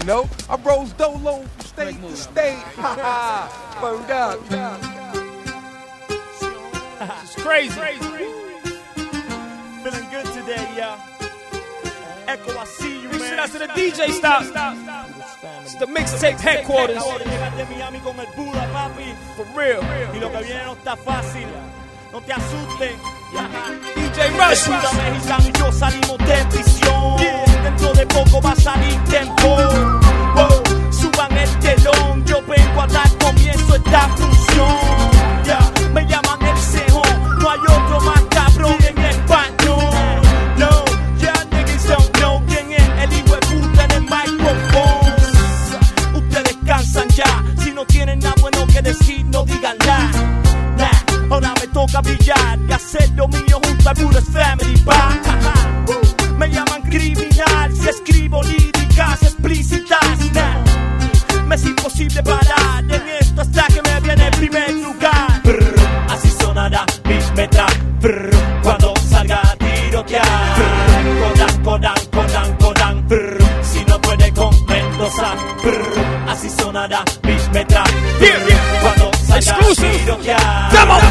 You know, I rose dolo from state to state. Burned up. It's crazy. Feeling good today, yeah. Echo, I see you, man. Shout out to the DJ stop. It's the mixtape headquarters. De Miami con el Buda, papi. For real. Y lo que viene no está fácil. No te asustes. DJ Rush. Buda mexicano y yo salimos de prisión. Dentro de poco va a salir Tempo. Wow. Suban el telón. Yo vengo a dar comienzo a esta función. Me llaman el cejón. No hay otro más cabrón en español. No, ya niggas don't know quién es el hijo de puta en el micrófono. Ustedes cansan ya. Si no tienen nada bueno que decir, no digan nada. Ahora me toca brillar y hacer lo mío junto al Buda's Family Bar. Me llaman criminal si escribo líricas explícitas. Me es imposible parar en esto hasta que me viene el primer lugar. Así sonará mi metra cuando salga a tirotear. Codan. Si no puede con Mendoza. Así sonará mi metra cuando salga a tirotear.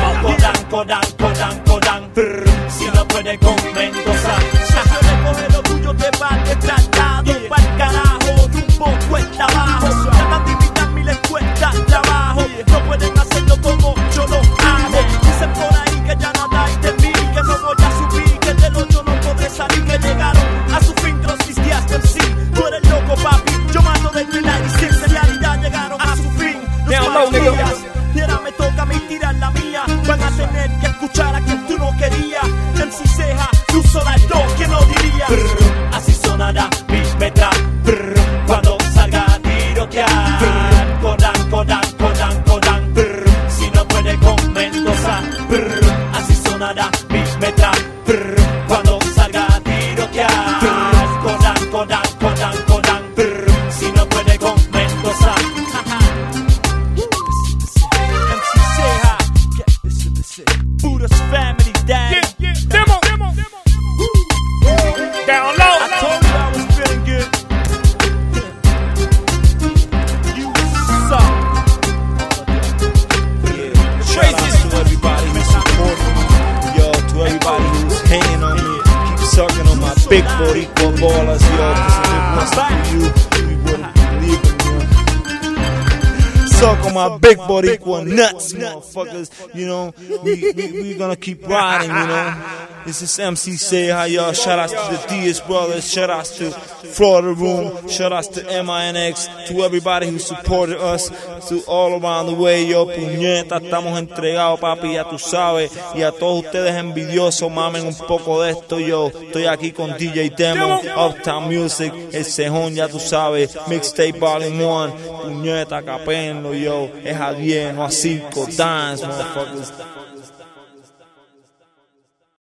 Codan. Si no puede con Mendoza. Si recoge lo tuyo te va de tratado. Pa'l carajo, rumbo cuesta abajo. Tratan de imitarme y les cuesta trabajo. No pueden hacerlo como yo lo hago. Dicen por ahí que ya nada hay de mí, que no voy a subir, que del hoyo no podré salir, que llegaron a su fin los mis días del sí. Tú eres loco, papi, yo mando del 96. En realidad llegaron a su fin los días. Y ahora me toca a mí tirar la mía. Van a tener que escuchar a quien tú no querías. MC Ceja, tú sola dos, que no diría. Así sonará mi metra cuando salga a tirotear. Codan. Si no puede con Mendoza. Así sonará mi metra cuando salga a tirotear. Codan. Si no puede con Mendoza. Buda's Family Dad. Demo. Down low. I told you I was feeling good. You suck. Shout out to everybody who's supporting me, yo. To everybody who's hanging on me, keep sucking on my big Boricua ballers, yo. Cause if it wasn't for you, we wouldn't believe it, yo. Suck on my big Boricua nuts, motherfuckers. You know, we gonna keep riding, you know. This is MC Ceja, y'all. Shout outs to the Diaz brothers. Shout outs to Florida Room. Shout outs to MINX. To everybody who supported us. To all around the way, yo. Puñeta, estamos entregados, papi, ya tú sabes. Y a todos ustedes envidiosos, mamen un poco de esto, yo. Estoy aquí con DJ Demo, Uptown Music, El Cejón, ya tú sabes. Mixtape Volume 1. Puñeta, capenlo, yo. Es a 10, no a 5. Dance, motherfuckers.